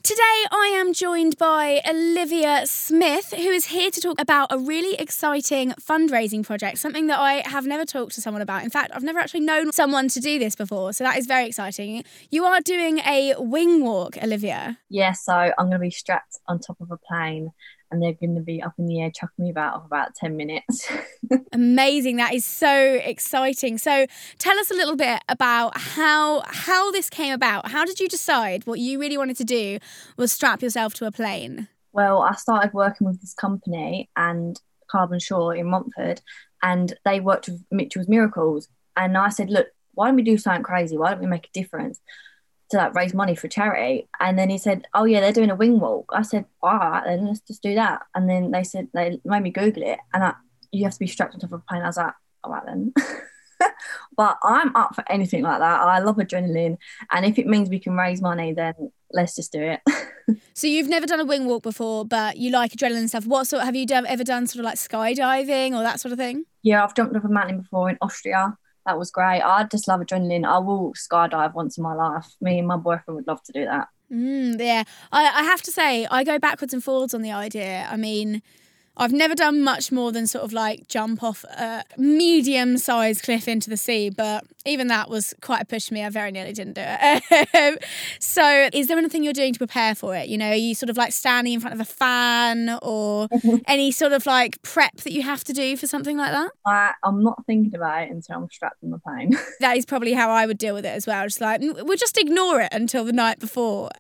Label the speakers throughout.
Speaker 1: Today I am joined by Olivia Smith, who is here to talk about a really exciting fundraising project, something that I have never talked to someone about. In fact, I've never actually known someone to do this before, so that is very exciting. You are doing a wing walk, Olivia.
Speaker 2: Yeah, so I'm going to be strapped on top of a plane and they're going to be up in the air chucking me about for about 10 minutes.
Speaker 1: Amazing. That is so exciting. So tell us a little bit about how this came about. How did you decide what you really wanted to do was strap yourself to a plane?
Speaker 2: Well, I started working with this company and Carbon Shore in Montford, and they worked with Mitchell's Miracles. And I said, look, why don't we do something crazy? Why don't we make a difference to raise money for charity? And then he said, oh yeah, they're doing a wing walk. I said, all right, then let's just do that. And then they said, they made me Google it, and you have to be strapped on top of a plane. I was like, all right then. But I'm up for anything like that. I love adrenaline, and if it means we can raise money, then let's just do it.
Speaker 1: So you've never done a wing walk before, but you like adrenaline stuff. What sort have you ever done sort of like skydiving or that sort of thing?
Speaker 2: Yeah, I've jumped off a mountain before in Austria. That was great. I just love adrenaline. I will skydive once in my life. Me and my boyfriend would love to do that.
Speaker 1: Yeah, I have to say, I go backwards and forwards on the idea. I mean, I've never done much more than sort of like jump off a medium-sized cliff into the sea, but even that was quite a push for me. I very nearly didn't do it. So is there anything you're doing to prepare for it? You know, are you sort of like standing in front of a fan or any sort of like prep that you have to do for something like that?
Speaker 2: I'm not thinking about it until I'm strapped on the plane.
Speaker 1: That is probably how I would deal with it as well. Just like, we'll just ignore it until the night before.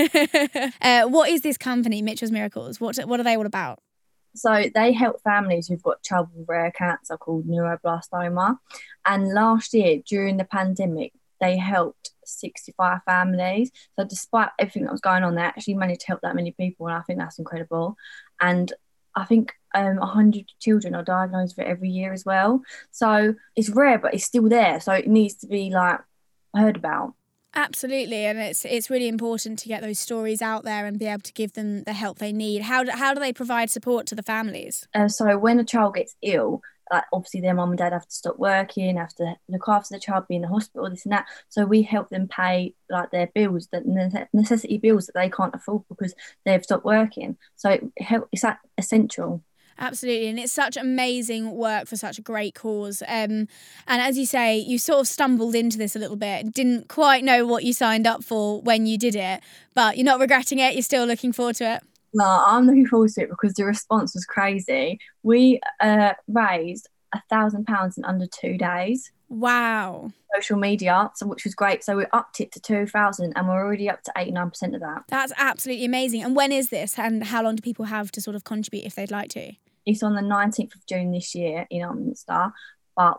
Speaker 1: What is this company, Mitchell's Miracles? What are they all about?
Speaker 2: So they help families who've got child with rare cancer called neuroblastoma. And last year, during the pandemic, they helped 65 families. So despite everything that was going on, they actually managed to help that many people. And I think that's incredible. And I think 100 children are diagnosed with it every year as well. So it's rare, but it's still there. So it needs to be heard about.
Speaker 1: Absolutely, and it's really important to get those stories out there and be able to give them the help they need. How do they provide support to the families?
Speaker 2: So when a child gets ill, obviously their mum and dad have to stop working, have to look after the child, be in the hospital, this and that. So we help them pay their bills, the necessity bills that they can't afford because they've stopped working. So it's essential.
Speaker 1: Absolutely, and it's such amazing work for such a great cause. And as you say, you sort of stumbled into this a little bit, didn't quite know what you signed up for when you did it, but you're not regretting it, you're still looking forward to it?
Speaker 2: No, I'm looking forward to it because the response was crazy. We raised £1,000 in under 2 days.
Speaker 1: Wow.
Speaker 2: Social media, which was great. So we upped it to 2,000 and we're already up to 89% of that.
Speaker 1: That's absolutely amazing. And when is this and how long do people have to sort of contribute if they'd like to?
Speaker 2: It's on the 19th of June this year in Upminster, but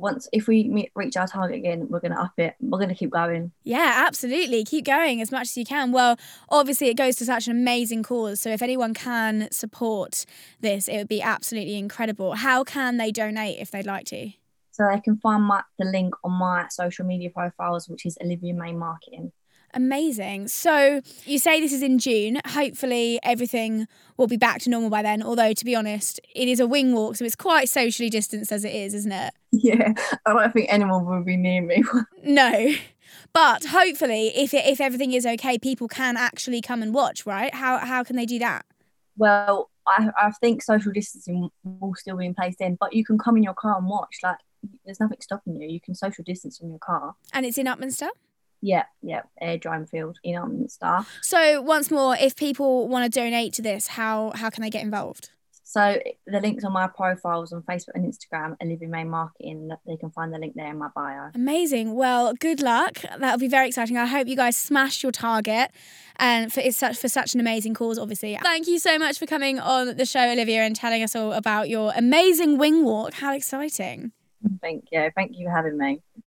Speaker 2: if we reach our target again, we're going to up it. We're going to keep going.
Speaker 1: Yeah, absolutely. Keep going as much as you can. Well, obviously it goes to such an amazing cause. So if anyone can support this, it would be absolutely incredible. How can they donate if they'd like to?
Speaker 2: So they can find the link on my social media profiles, which is Olivia May Marketing.
Speaker 1: Amazing. So you say this is in June. Hopefully everything will be back to normal by then. Although, to be honest, it is a wing walk, so it's quite socially distanced as it is, isn't it?
Speaker 2: Yeah, I don't think anyone will be near me.
Speaker 1: No. But hopefully, if everything is okay, people can actually come and watch, right? How can they do that?
Speaker 2: Well, I think social distancing will still be in place then, but you can come in your car and watch. There's nothing stopping you. You can social distance from your car.
Speaker 1: And it's in Upminster?
Speaker 2: Yeah, Air Field in Upminster.
Speaker 1: So once more, if people want to donate to this, how can they get involved?
Speaker 2: So the link's on my profiles on Facebook and Instagram, Olivia May Marketing. They can find the link there in my bio.
Speaker 1: Amazing. Well, good luck. That'll be very exciting. I hope you guys smash your target and for such an amazing cause, obviously. Thank you so much for coming on the show, Olivia, and telling us all about your amazing wing walk. How exciting.
Speaker 2: Thank you. Thank you for having me.